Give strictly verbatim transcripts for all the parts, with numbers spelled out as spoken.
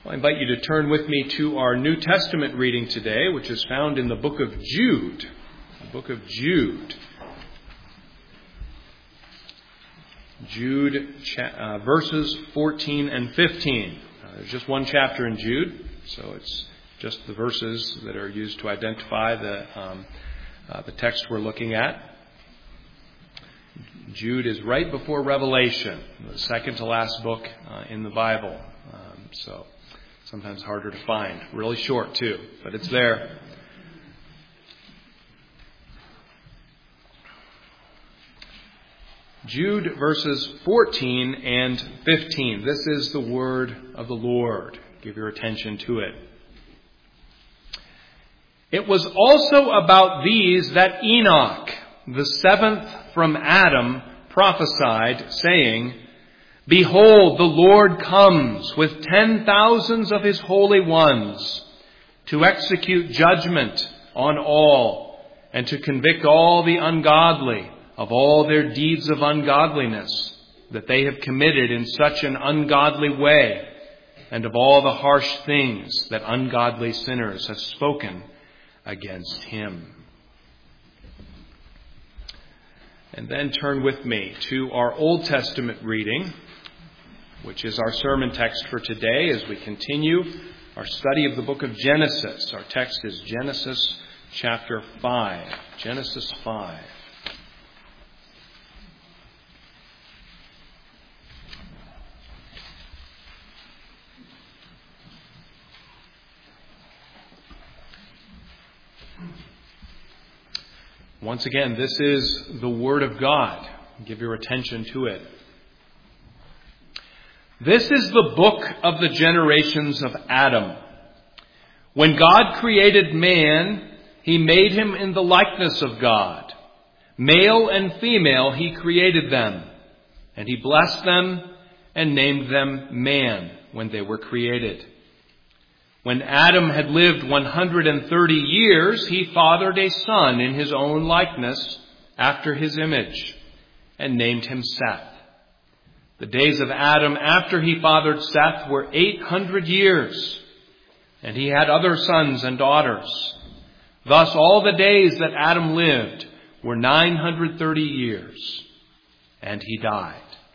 I invite you to turn with me to our New Testament reading today, which is found in the book of Jude. The book of Jude. Jude, uh, verses fourteen and fifteen. Uh, there's just one chapter in Jude, so it's just the verses that are used to identify the um, uh, the text we're looking at. Jude is right before Revelation, the second to last book uh, in the Bible. Um, so sometimes harder to find. Really short too, but it's there. Jude verses fourteen and fifteen. This is the word of the Lord. Give your attention to it. It was also about these that Enoch, the seventh from Adam, prophesied, saying, "Behold, the Lord comes with ten thousands of his holy ones to execute judgment on all and to convict all the ungodly of all their deeds of ungodliness that they have committed in such an ungodly way, and of all the harsh things that ungodly sinners have spoken against him." And then turn with me to our Old Testament reading, which is our sermon text for today as we continue our study of the book of Genesis. Our text is Genesis chapter five. Genesis five. Once again, this is the Word of God. Give your attention to it. This is the book of the generations of Adam. When God created man, he made him in the likeness of God. Male and female he created them, and he blessed them and named them man when they were created. When Adam had lived one hundred thirty years, he fathered a son in his own likeness after his image and named him Seth. The days of Adam after he fathered Seth were eight hundred years, and he had other sons and daughters. Thus all the days that Adam lived were nine hundred thirty years, and he died.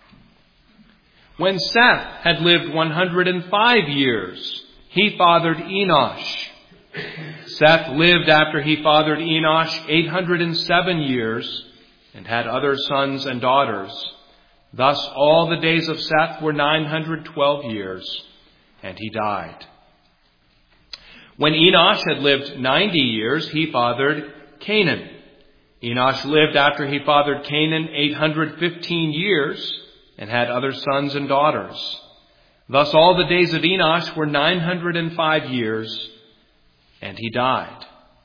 When Seth had lived one hundred five years, he fathered Enosh. Seth lived after he fathered Enosh eight hundred seven years and had other sons and daughters. Thus all the days of Seth were nine hundred twelve years, and he died. When Enosh had lived ninety years, he fathered Canaan. Enosh lived after he fathered Canaan eight hundred fifteen years and had other sons and daughters. Thus all the days of Enosh were nine hundred five years, and he died.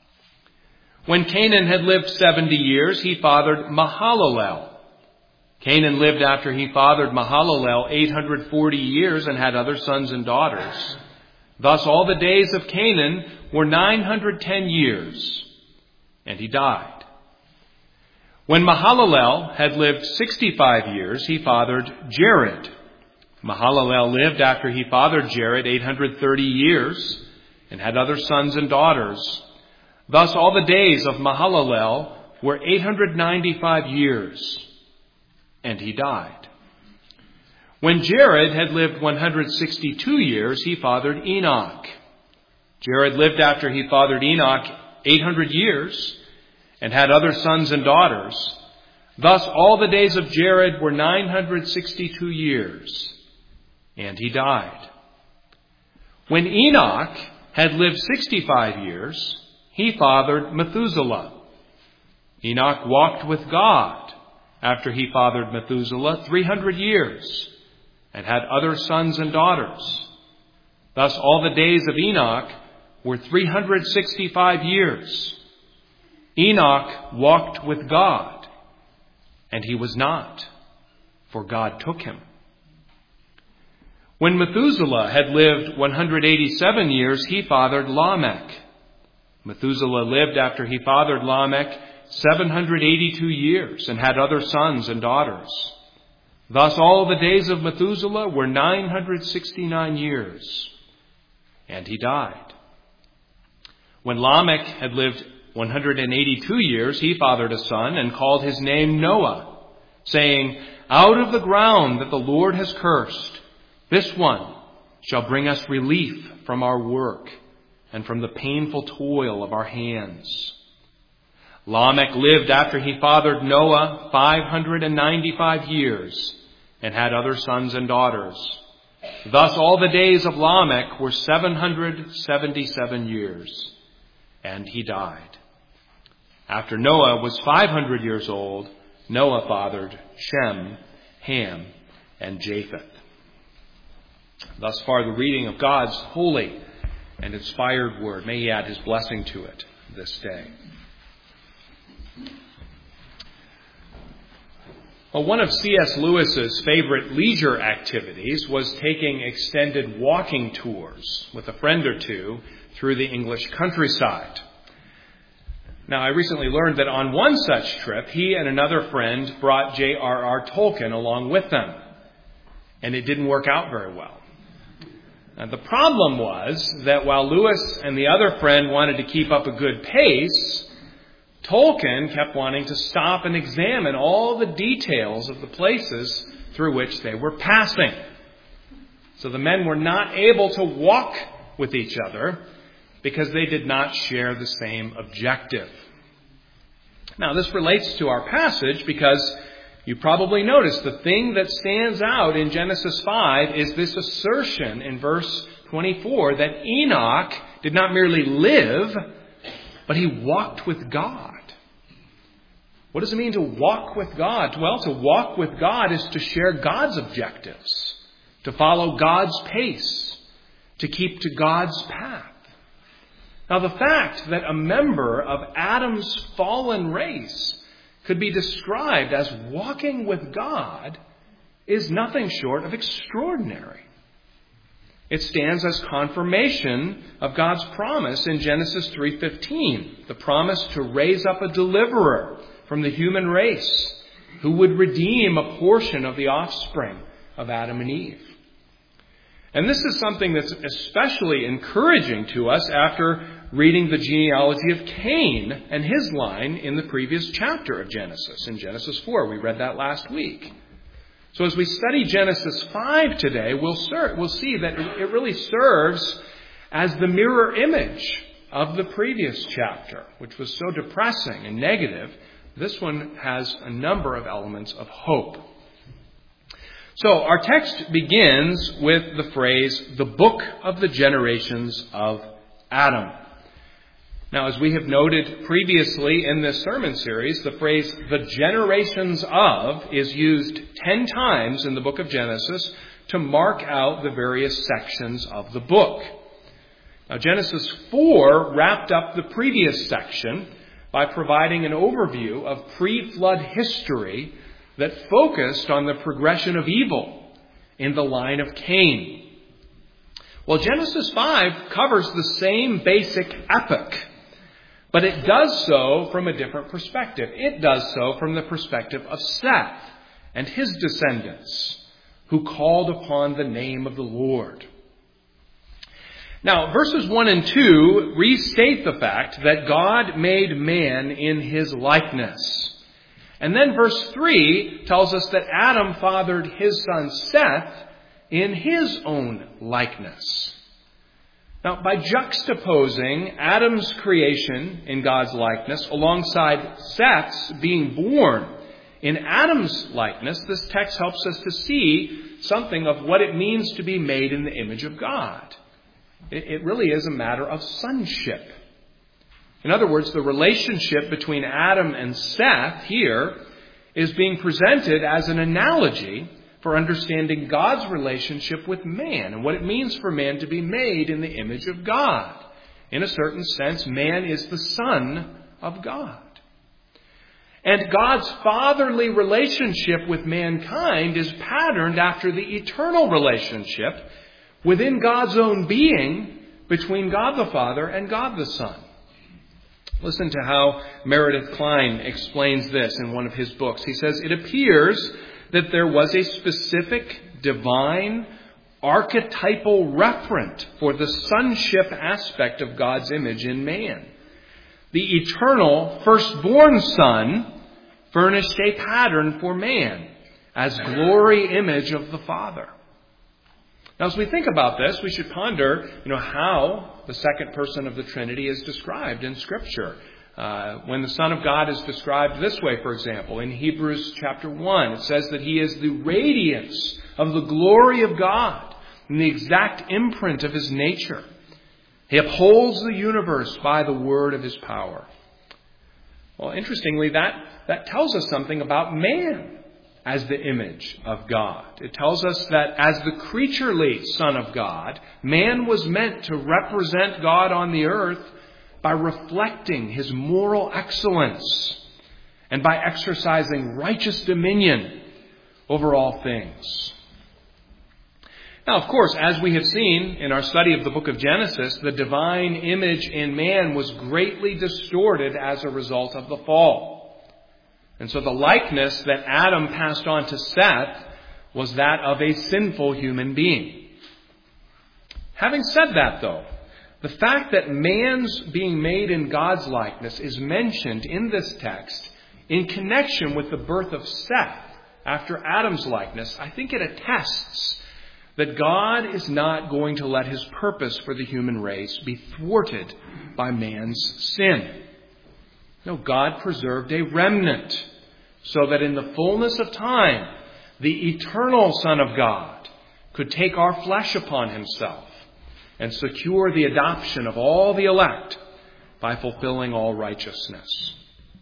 When Canaan had lived seventy years, he fathered Mahalalel. Canaan lived after he fathered Mahalalel eight hundred forty years and had other sons and daughters. Thus all the days of Canaan were nine hundred ten years, and he died. When Mahalalel had lived sixty-five years, he fathered Jared. Mahalalel lived after he fathered Jared eight hundred thirty years and had other sons and daughters. Thus all the days of Mahalalel were eight hundred ninety-five years, and he died. When Jared had lived one hundred sixty-two years, he fathered Enoch. Jared lived after he fathered Enoch eight hundred years and had other sons and daughters. Thus all the days of Jared were nine hundred sixty-two years, and he died. When Enoch had lived sixty-five years, he fathered Methuselah. Enoch walked with God after he fathered Methuselah three hundred years and had other sons and daughters. Thus all the days of Enoch were three hundred sixty-five years. Enoch walked with God, and he was not, for God took him. When Methuselah had lived one hundred eighty-seven years, he fathered Lamech. Methuselah lived after he fathered Lamech seven hundred eighty-two years and had other sons and daughters. Thus all the days of Methuselah were nine hundred sixty-nine years, and he died. When Lamech had lived one hundred eighty-two years, he fathered a son and called his name Noah, saying, "Out of the ground that the Lord has cursed, this one shall bring us relief from our work and from the painful toil of our hands." Lamech lived after he fathered Noah five hundred ninety-five years and had other sons and daughters. Thus all the days of Lamech were seven hundred seventy-seven years, and he died. After Noah was five hundred years old, Noah fathered Shem, Ham, and Japheth. Thus far the reading of God's holy and inspired word. May he add his blessing to it this day. Well, one of C S Lewis's favorite leisure activities was taking extended walking tours with a friend or two through the English countryside. Now, I recently learned that on one such trip, he and another friend brought J R R Tolkien along with them, and it didn't work out very well. Now, the problem was that while Lewis and the other friend wanted to keep up a good pace, Tolkien kept wanting to stop and examine all the details of the places through which they were passing. So the men were not able to walk with each other because they did not share the same objective. Now, this relates to our passage because you probably noticed the thing that stands out in Genesis five is this assertion in verse twenty-four that Enoch did not merely live, but he walked with God. What does it mean to walk with God? Well, to walk with God is to share God's objectives, to follow God's pace, to keep to God's path. Now, the fact that a member of Adam's fallen race could be described as walking with God is nothing short of extraordinary. It stands as confirmation of God's promise in Genesis three fifteen, the promise to raise up a deliverer from the human race who would redeem a portion of the offspring of Adam and Eve. And this is something that's especially encouraging to us after reading the genealogy of Cain and his line in the previous chapter of Genesis, in Genesis four. We read that last week. So as we study Genesis five today, we'll, ser- we'll see that it really serves as the mirror image of the previous chapter, which was so depressing and negative. This one has a number of elements of hope. So our text begins with the phrase, the book of the generations of Adam. Now, as we have noted previously in this sermon series, the phrase, the generations of, is used ten times in the book of Genesis to mark out the various sections of the book. Now, Genesis four wrapped up the previous section by providing an overview of pre-flood history that focused on the progression of evil in the line of Cain. Well, Genesis five covers the same basic epic, but it does so from a different perspective. It does so from the perspective of Seth and his descendants, who called upon the name of the Lord. Now, verses one and two restate the fact that God made man in his likeness. And then verse three tells us that Adam fathered his son Seth in his own likeness. Now, by juxtaposing Adam's creation in God's likeness alongside Seth's being born in Adam's likeness, this text helps us to see something of what it means to be made in the image of God. It really is a matter of sonship. In other words, the relationship between Adam and Seth here is being presented as an analogy for understanding God's relationship with man and what it means for man to be made in the image of God. In a certain sense, man is the son of God. And God's fatherly relationship with mankind is patterned after the eternal relationship within God's own being between God the Father and God the Son. Listen to how Meredith Kline explains this in one of his books. He says, it appears that there was a specific divine archetypal referent for the sonship aspect of God's image in man. The eternal firstborn Son furnished a pattern for man as glory image of the Father. Now, as we think about this, we should ponder, you know, how the second person of the Trinity is described in Scripture. Uh, when the Son of God is described this way, for example, in Hebrews chapter one, it says that He is the radiance of the glory of God and the exact imprint of His nature. He upholds the universe by the word of His power. Well, interestingly, that, that tells us something about man as the image of God. It tells us that as the creaturely Son of God, man was meant to represent God on the earth by reflecting His moral excellence and by exercising righteous dominion over all things. Now, of course, as we have seen in our study of the book of Genesis, the divine image in man was greatly distorted as a result of the fall. And so the likeness that Adam passed on to Seth was that of a sinful human being. Having said that, though, the fact that man's being made in God's likeness is mentioned in this text in connection with the birth of Seth after Adam's likeness, I think it attests that God is not going to let His purpose for the human race be thwarted by man's sin. No, God preserved a remnant so that in the fullness of time, the eternal Son of God could take our flesh upon Himself and secure the adoption of all the elect by fulfilling all righteousness.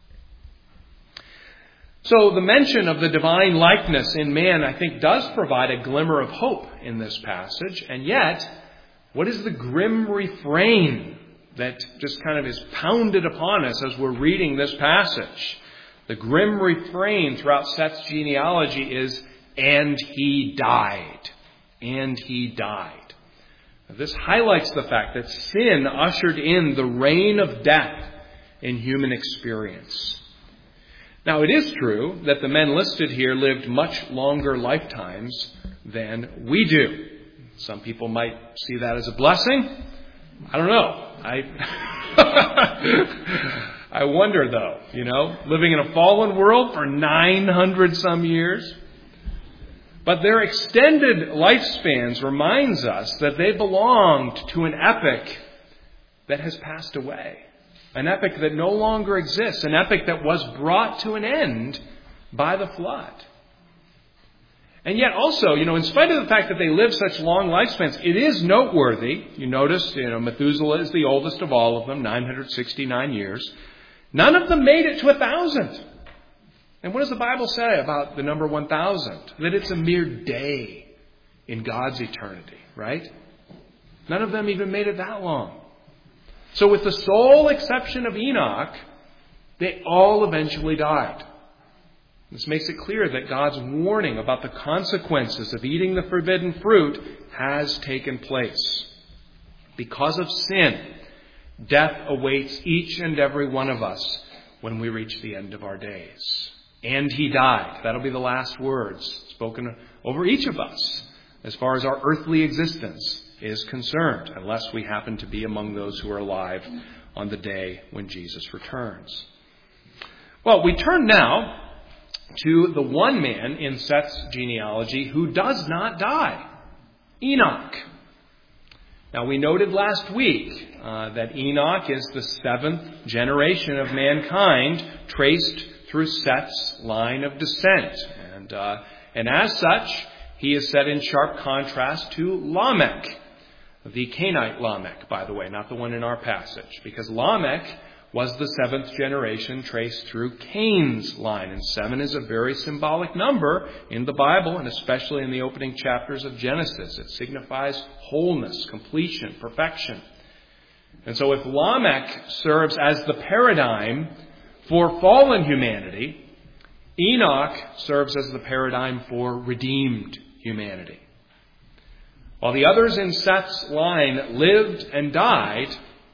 So the mention of the divine likeness in man, I think, does provide a glimmer of hope in this passage. And yet, what is the grim refrain that just kind of is pounded upon us as we're reading this passage? The grim refrain throughout Seth's genealogy is, and he died. And he died. This highlights the fact that sin ushered in the reign of death in human experience. Now, it is true that the men listed here lived much longer lifetimes than we do. Some people might see that as a blessing. I don't know. I I wonder, though, you know, living in a fallen world for nine hundred some years. But their extended lifespans reminds us that they belonged to an epoch that has passed away. An epoch that no longer exists. An epoch that was brought to an end by the flood. And yet also, you know, in spite of the fact that they lived such long lifespans, it is noteworthy. You notice, you know, Methuselah is the oldest of all of them, nine hundred sixty-nine years. None of them made it to a thousand. And what does the Bible say about the number one thousand? That it's a mere day in God's eternity, right? None of them even made it that long. So with the sole exception of Enoch, they all eventually died. This makes it clear that God's warning about the consequences of eating the forbidden fruit has taken place. Because of sin, death awaits each and every one of us when we reach the end of our days. And he died. That'll be the last words spoken over each of us as far as our earthly existence is concerned, unless we happen to be among those who are alive on the day when Jesus returns. Well, we turn now to the one man in Seth's genealogy who does not die, Enoch. Now, we noted last week uh, that Enoch is the seventh generation of mankind traced through Seth's line of descent. And, uh, and as such, he is set in sharp contrast to Lamech, the Cainite Lamech, by the way, not the one in our passage, because Lamech was the seventh generation traced through Cain's line. And seven is a very symbolic number in the Bible, and especially in the opening chapters of Genesis. It signifies wholeness, completion, perfection. And so if Lamech serves as the paradigm for fallen humanity, Enoch serves as the paradigm for redeemed humanity. While the others in Seth's line lived and died,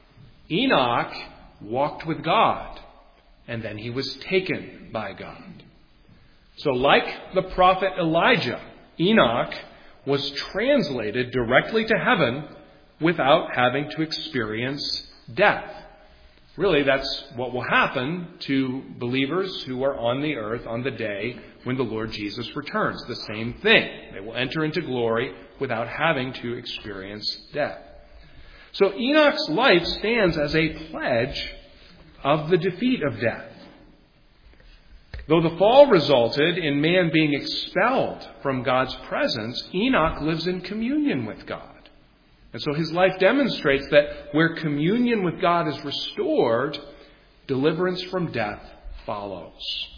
Enoch walked with God, and then he was taken by God. So like the prophet Elijah, Enoch was translated directly to heaven without having to experience death. Really, that's what will happen to believers who are on the earth on the day when the Lord Jesus returns. The same thing. They will enter into glory without having to experience death. So Enoch's life stands as a pledge of the defeat of death. Though the fall resulted in man being expelled from God's presence, Enoch lives in communion with God. And so his life demonstrates that where communion with God is restored, deliverance from death follows.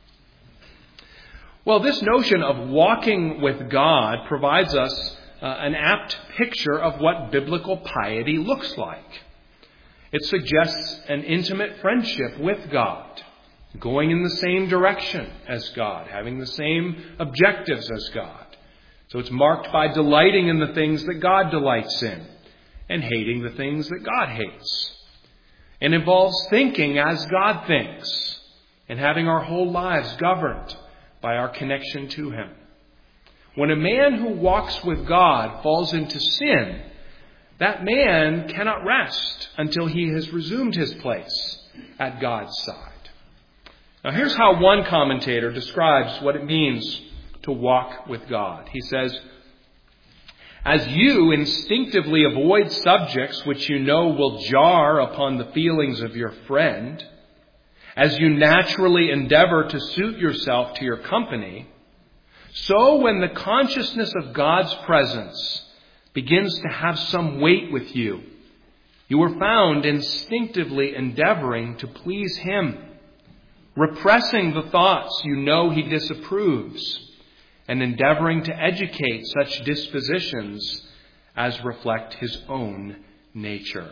Well, this notion of walking with God provides us uh, an apt picture of what biblical piety looks like. It suggests an intimate friendship with God, going in the same direction as God, having the same objectives as God. So it's marked by delighting in the things that God delights in and hating the things that God hates. It involves thinking as God thinks and having our whole lives governed by our connection to Him. When a man who walks with God falls into sin, that man cannot rest until he has resumed his place at God's side. Now here's how one commentator describes what it means to walk with God. He says, as you instinctively avoid subjects which you know will jar upon the feelings of your friend, as you naturally endeavor to suit yourself to your company, so when the consciousness of God's presence begins to have some weight with you, you are found instinctively endeavoring to please Him, repressing the thoughts you know He disapproves, and endeavoring to educate such dispositions as reflect His own nature.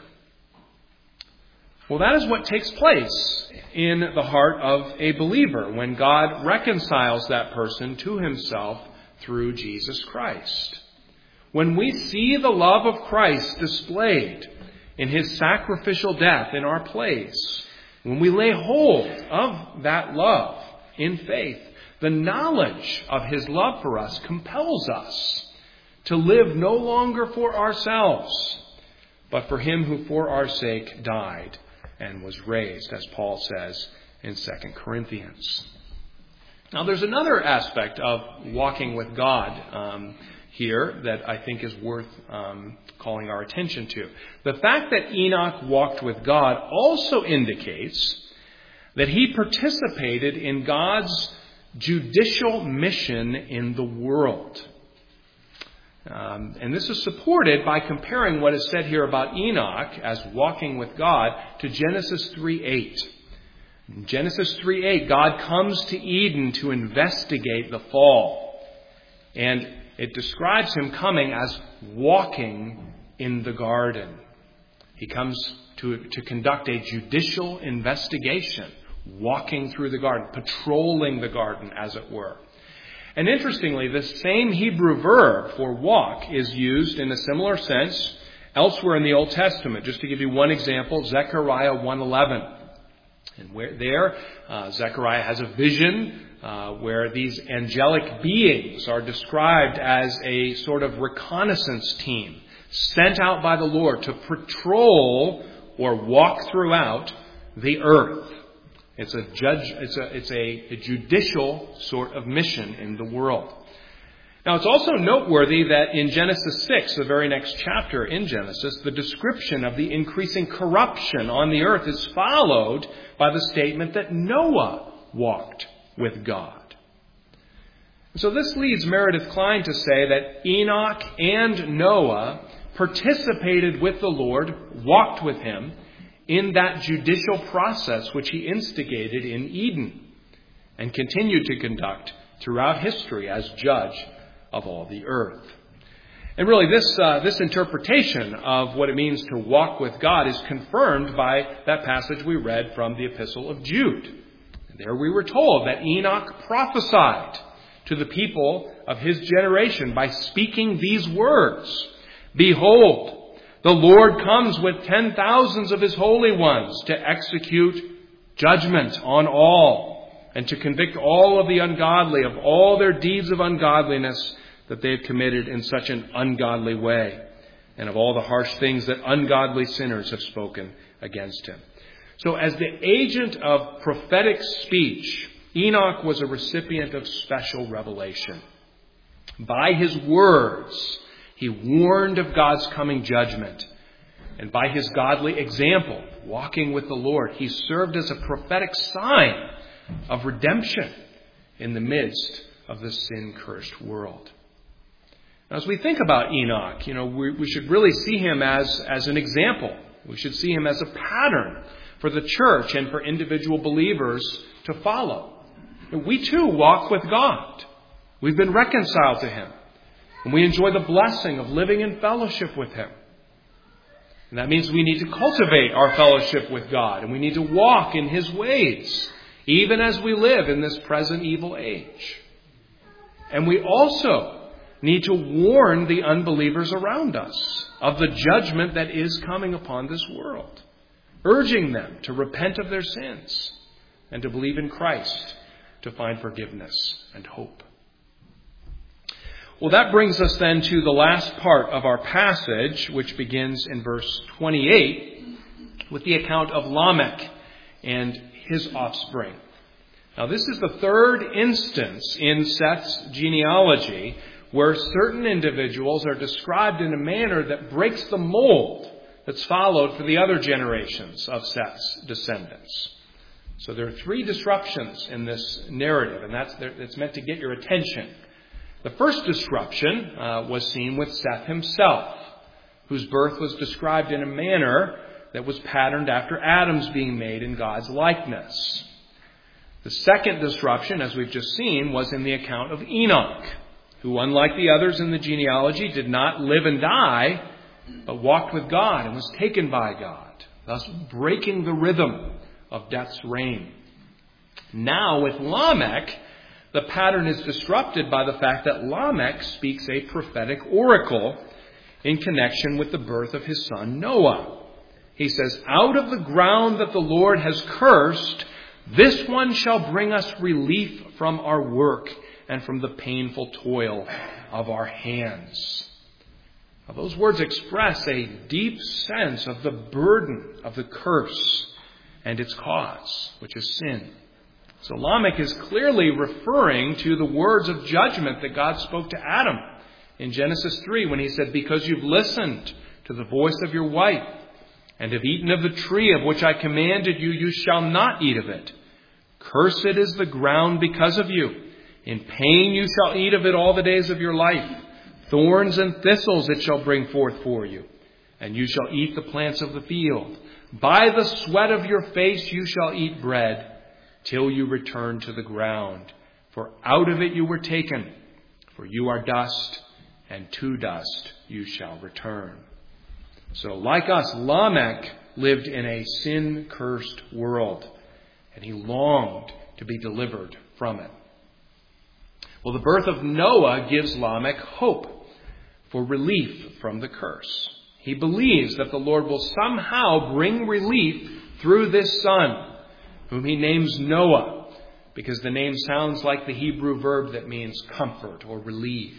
Well, that is what takes place in the heart of a believer when God reconciles that person to Himself through Jesus Christ. When we see the love of Christ displayed in His sacrificial death in our place, when we lay hold of that love in faith, the knowledge of His love for us compels us to live no longer for ourselves, but for Him who for our sake died and was raised, as Paul says in Second Corinthians. Now there's another aspect of walking with God um, here that I think is worth um, calling our attention to. The fact that Enoch walked with God also indicates that he participated in God's judicial mission in the world. Um, and this is supported by comparing what is said here about Enoch as walking with God to Genesis three eight. In Genesis three eight, God comes to Eden to investigate the fall. And it describes Him coming as walking in the garden. He comes to, to conduct a judicial investigation, walking through the garden, patrolling the garden, as it were. And interestingly, this same Hebrew verb for walk is used in a similar sense elsewhere in the Old Testament. Just to give you one example, Zechariah one eleven. And where there, uh, Zechariah has a vision uh, where these angelic beings are described as a sort of reconnaissance team sent out by the Lord to patrol or walk throughout the earth. It's a judge. It's a it's a, a judicial sort of mission in the world. Now, it's also noteworthy that in Genesis six, the very next chapter in Genesis, the description of the increasing corruption on the earth is followed by the statement that Noah walked with God. So this leads Meredith Kline to say that Enoch and Noah participated with the Lord, walked with Him, in that judicial process which He instigated in Eden and continued to conduct throughout history as judge of all the earth. And really this uh, this interpretation of what it means to walk with God is confirmed by that passage we read from the Epistle of Jude. And there we were told that Enoch prophesied to the people of his generation by speaking these words, "Behold, the Lord comes with ten thousands of His holy ones to execute judgment on all and to convict all of the ungodly of all their deeds of ungodliness that they have committed in such an ungodly way, and of all the harsh things that ungodly sinners have spoken against him. So as the agent of prophetic speech, Enoch was a recipient of special revelation. By his words, he warned of God's coming judgment. And by his godly example, walking with the Lord, he served as a prophetic sign of redemption in the midst of the sin-cursed world. Now, as we think about Enoch, you know, we, we should really see him as, as an example. We should see him as a pattern for the church and for individual believers to follow. We too walk with God. We've been reconciled to him. And we enjoy the blessing of living in fellowship with him. And that means we need to cultivate our fellowship with God. And we need to walk in his ways, even as we live in this present evil age. And we also need to warn the unbelievers around us of the judgment that is coming upon this world, urging them to repent of their sins and to believe in Christ to find forgiveness and hope. Well, that brings us then to the last part of our passage, which begins in verse twenty-eight with the account of Lamech and his offspring. Now, this is the third instance in Seth's genealogy where certain individuals are described in a manner that breaks the mold that's followed for the other generations of Seth's descendants. So there are three disruptions in this narrative, and that's it's meant to get your attention. The first disruption uh, was seen with Seth himself, whose birth was described in a manner that was patterned after Adam's being made in God's likeness. The second disruption, as we've just seen, was in the account of Enoch, who, unlike the others in the genealogy, did not live and die, but walked with God and was taken by God, thus breaking the rhythm of death's reign. Now, with Lamech, the pattern is disrupted by the fact that Lamech speaks a prophetic oracle in connection with the birth of his son Noah. He says, "Out of the ground that the Lord has cursed, this one shall bring us relief from our work and from the painful toil of our hands." Now, those words express a deep sense of the burden of the curse and its cause, which is sin. So Lamech is clearly referring to the words of judgment that God spoke to Adam in Genesis three when he said, "Because you've listened to the voice of your wife and have eaten of the tree of which I commanded you, you shall not eat of it. Cursed is the ground because of you. In pain you shall eat of it all the days of your life. Thorns and thistles it shall bring forth for you. And you shall eat the plants of the field. By the sweat of your face you shall eat bread, till you return to the ground. For out of it you were taken. For you are dust, and to dust you shall return." So like us, Lamech lived in a sin-cursed world, and he longed to be delivered from it. Well, the birth of Noah gives Lamech hope for relief from the curse. He believes that the Lord will somehow bring relief through this son, whom he names Noah, because the name sounds like the Hebrew verb that means comfort or relief.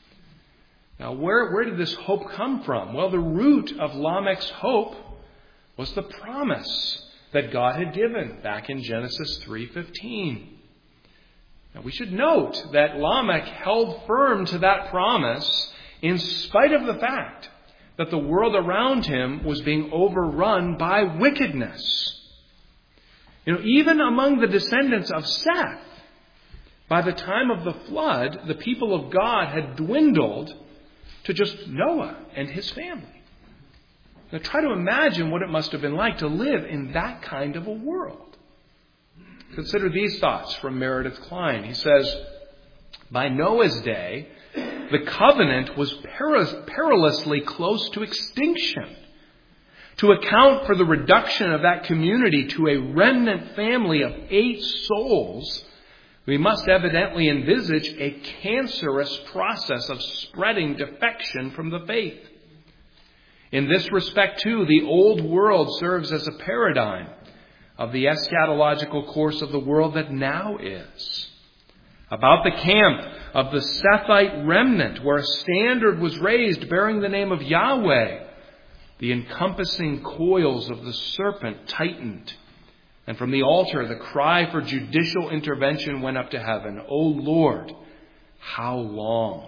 Now, where, where did this hope come from? Well, the root of Lamech's hope was the promise that God had given back in Genesis three fifteen. Now, we should note that Lamech held firm to that promise in spite of the fact that the world around him was being overrun by wickedness. You know, even among the descendants of Seth, by the time of the flood, the people of God had dwindled to just Noah and his family. Now try to imagine what it must have been like to live in that kind of a world. Consider these thoughts from Meredith Kline. He says, "By Noah's day, the covenant was peril- perilously close to extinction. To account for the reduction of that community to a remnant family of eight souls, we must evidently envisage a cancerous process of spreading defection from the faith. In this respect, too, the old world serves as a paradigm of the eschatological course of the world that now is. About the camp of the Sethite remnant, where a standard was raised bearing the name of Yahweh. The encompassing coils of the serpent tightened, and from the altar the cry for judicial intervention went up to heaven. O Lord, how long?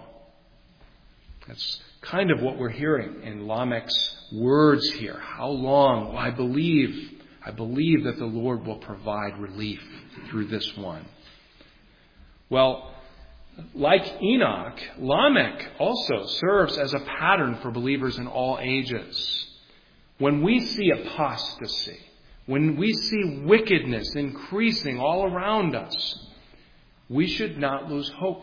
That's kind of what we're hearing in Lamech's words here. How long? Well, I believe, I believe that the Lord will provide relief through this one. Well, like Enoch, Lamech also serves as a pattern for believers in all ages. When we see apostasy, when we see wickedness increasing all around us, we should not lose hope.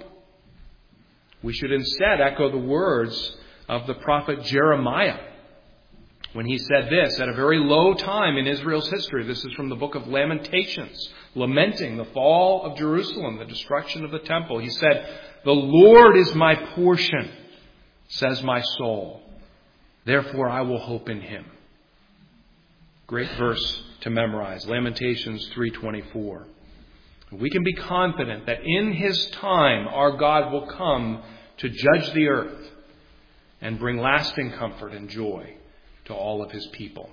We should instead echo the words of the prophet Jeremiah when he said this at a very low time in Israel's history. This is from the book of Lamentations, lamenting the fall of Jerusalem, the destruction of the temple. He said, "The Lord is my portion, says my soul. Therefore I will hope in him." Great verse to memorize, Lamentations three twenty-four. We can be confident that in his time our God will come to judge the earth and bring lasting comfort and joy to all of his people.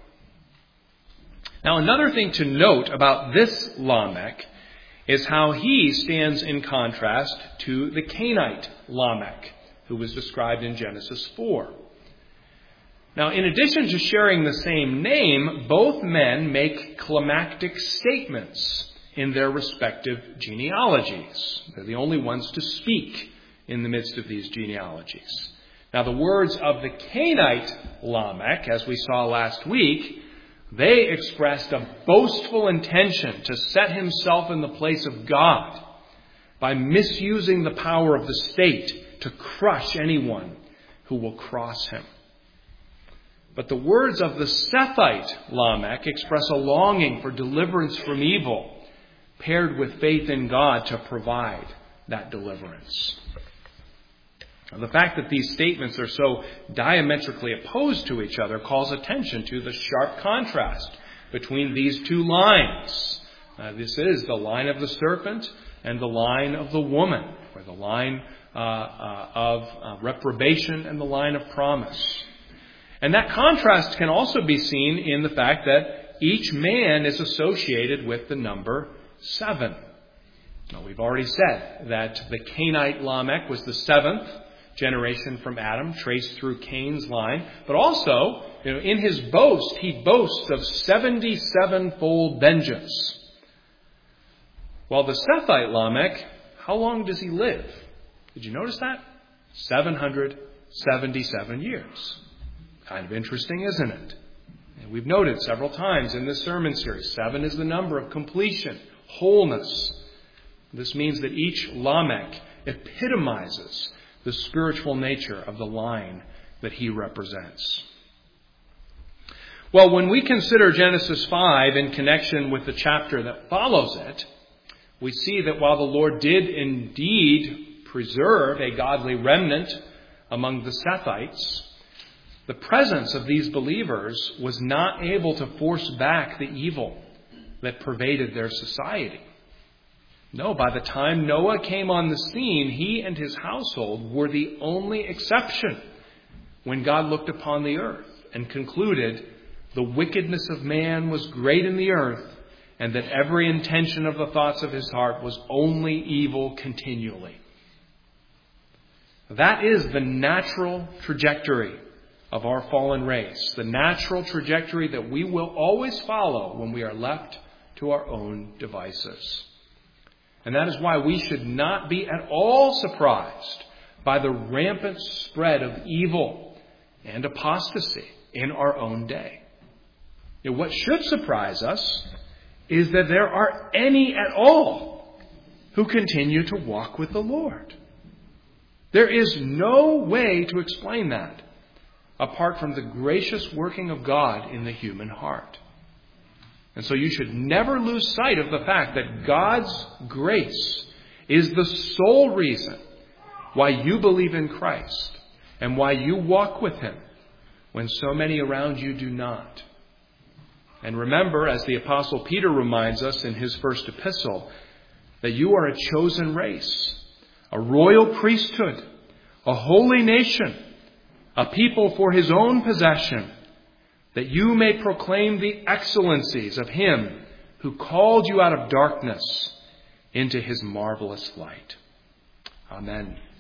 Now, another thing to note about this Lamech is how he stands in contrast to the Cainite Lamech, who was described in Genesis four. Now, in addition to sharing the same name, both men make climactic statements in their respective genealogies. They're the only ones to speak in the midst of these genealogies. Now, the words of the Cainite Lamech, as we saw last week, they expressed a boastful intention to set himself in the place of God by misusing the power of the state to crush anyone who will cross him. But the words of the Sethite Lamech express a longing for deliverance from evil, paired with faith in God to provide that deliverance. Now, the fact that these statements are so diametrically opposed to each other calls attention to the sharp contrast between these two lines. Uh, this is the line of the serpent and the line of the woman, or the line uh, uh, of uh, reprobation and the line of promise. And that contrast can also be seen in the fact that each man is associated with the number seven. Now, we've already said that the Cainite Lamech was the seventh generation from Adam, traced through Cain's line. But also, you know, in his boast, he boasts of seventy-seven-fold vengeance. While the Sethite Lamech, how long does he live? Did you notice that? seven hundred seventy-seven years. Kind of interesting, isn't it? And we've noted several times in this sermon series, seven is the number of completion, wholeness. This means that each Lamech epitomizes the spiritual nature of the line that he represents. Well, when we consider Genesis five in connection with the chapter that follows it, we see that while the Lord did indeed preserve a godly remnant among the Sethites, the presence of these believers was not able to force back the evil that pervaded their society. No, by the time Noah came on the scene, he and his household were the only exception when God looked upon the earth and concluded the wickedness of man was great in the earth, and that every intention of the thoughts of his heart was only evil continually. That is the natural trajectory of our fallen race, the natural trajectory that we will always follow when we are left to our own devices. And that is why we should not be at all surprised by the rampant spread of evil and apostasy in our own day. You know, what should surprise us is that there are any at all who continue to walk with the Lord. There is no way to explain that apart from the gracious working of God in the human heart. And so you should never lose sight of the fact that God's grace is the sole reason why you believe in Christ and why you walk with him when so many around you do not. And remember, as the Apostle Peter reminds us in his first epistle, that you are a chosen race, a royal priesthood, a holy nation, a people for his own possession, that you may proclaim the excellencies of him who called you out of darkness into his marvelous light. Amen.